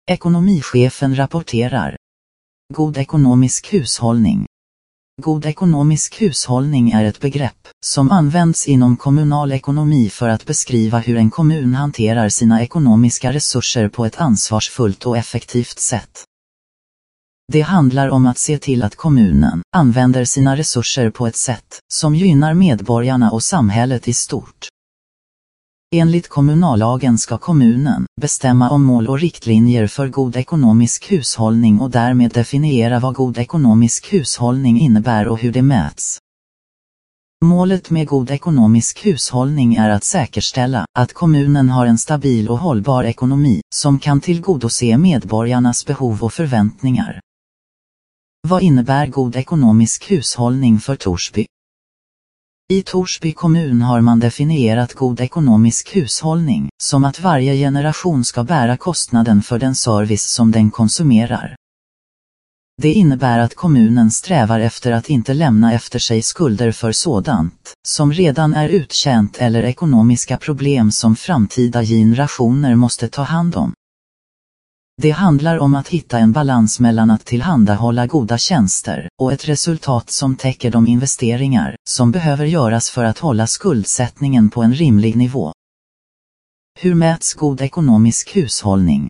Ekonomichefen rapporterar. God ekonomisk hushållning. God ekonomisk hushållning är ett begrepp som används inom kommunal ekonomi för att beskriva hur en kommun hanterar sina ekonomiska resurser på ett ansvarsfullt och effektivt sätt. Det handlar om att se till att kommunen använder sina resurser på ett sätt som gynnar medborgarna och samhället i stort. Enligt kommunallagen ska kommunen bestämma om mål och riktlinjer för god ekonomisk hushållning och därmed definiera vad god ekonomisk hushållning innebär och hur det mäts. Målet med god ekonomisk hushållning är att säkerställa att kommunen har en stabil och hållbar ekonomi som kan tillgodose medborgarnas behov och förväntningar. Vad innebär god ekonomisk hushållning för Torsby? I Torsby kommun har man definierat god ekonomisk hushållning som att varje generation ska bära kostnaden för den service som den konsumerar. Det innebär att kommunen strävar efter att inte lämna efter sig skulder för sådant som redan är uttjänt eller ekonomiska problem som framtida generationer måste ta hand om. Det handlar om att hitta en balans mellan att tillhandahålla goda tjänster och ett resultat som täcker de investeringar som behöver göras för att hålla skuldsättningen på en rimlig nivå. Hur mäts god ekonomisk hushållning?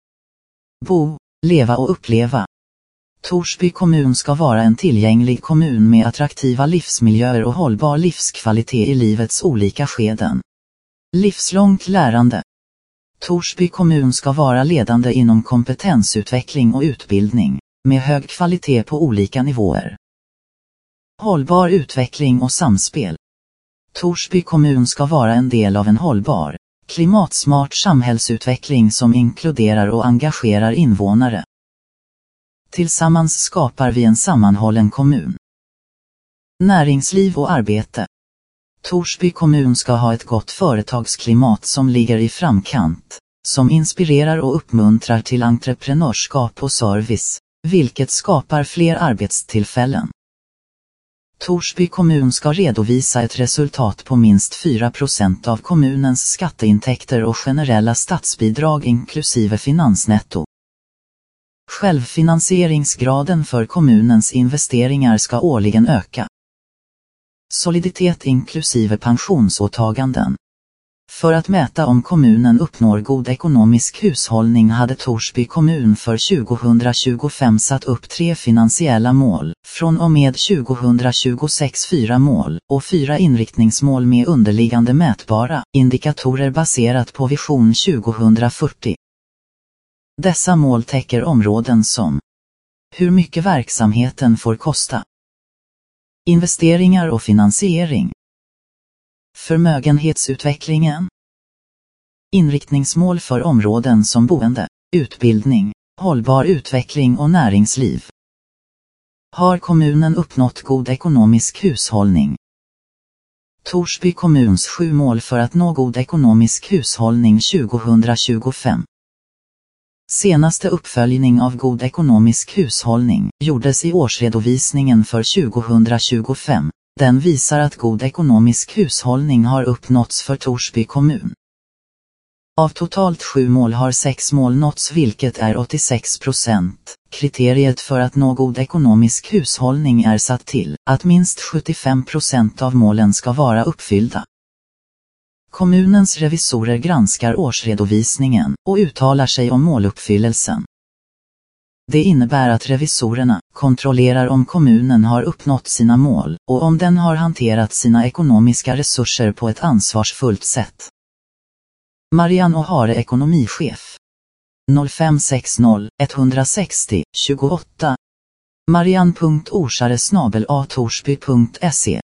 Bo, leva och uppleva. Torsby kommun ska vara en tillgänglig kommun med attraktiva livsmiljöer och hållbar livskvalitet i livets olika skeden. Livslångt lärande. Torsby kommun ska vara ledande inom kompetensutveckling och utbildning, med hög kvalitet på olika nivåer. Hållbar utveckling och samspel. Torsby kommun ska vara en del av en hållbar, klimatsmart samhällsutveckling som inkluderar och engagerar invånare. Tillsammans skapar vi en sammanhållen kommun. Näringsliv och arbete. Torsby kommun ska ha ett gott företagsklimat som ligger i framkant, som inspirerar och uppmuntrar till entreprenörskap och service, vilket skapar fler arbetstillfällen. Torsby kommun ska redovisa ett resultat på minst 4% av kommunens skatteintäkter och generella statsbidrag inklusive finansnetto. Självfinansieringsgraden för kommunens investeringar ska årligen öka. Soliditet inklusive pensionsåtaganden. För att mäta om kommunen uppnår god ekonomisk hushållning hade Torsby kommun för 2025 satt upp 3 finansiella mål, från och med 2026 4 mål och 4 inriktningsmål med underliggande mätbara indikatorer baserat på Vision 2040. Dessa mål täcker områden som hur mycket verksamheten får kosta, investeringar och finansiering, förmögenhetsutvecklingen, inriktningsmål för områden som boende, utbildning, hållbar utveckling och näringsliv. Har kommunen uppnått god ekonomisk hushållning? Torsby kommuns 7 mål för att nå god ekonomisk hushållning 2025. Senaste uppföljning av god ekonomisk hushållning gjordes i årsredovisningen för 2025. Den visar att god ekonomisk hushållning har uppnåtts för Torsby kommun. Av totalt 7 mål har 6 mål nåtts, vilket är 86%. Kriteriet för att nå god ekonomisk hushållning är satt till att minst 75% av målen ska vara uppfyllda. Kommunens revisorer granskar årsredovisningen och uttalar sig om måluppfyllelsen. Det innebär att revisorerna kontrollerar om kommunen har uppnått sina mål och om den har hanterat sina ekonomiska resurser på ett ansvarsfullt sätt. Marianne O'Hare, ekonomichef. 0560 160 28. marianne.orsare@torsby.se